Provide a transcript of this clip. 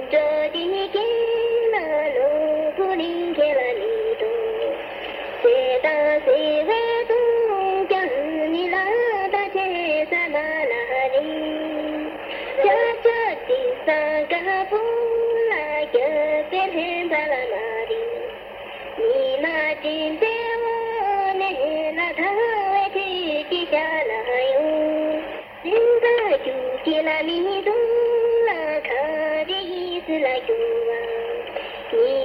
着的给了路不灵给了你都，谁打谁为东家你拉大街什么哪里？家家的三个不拉个别人把了哪里？你那金在我那那他为自己下了哟，人家就给了你都。是来救啊！你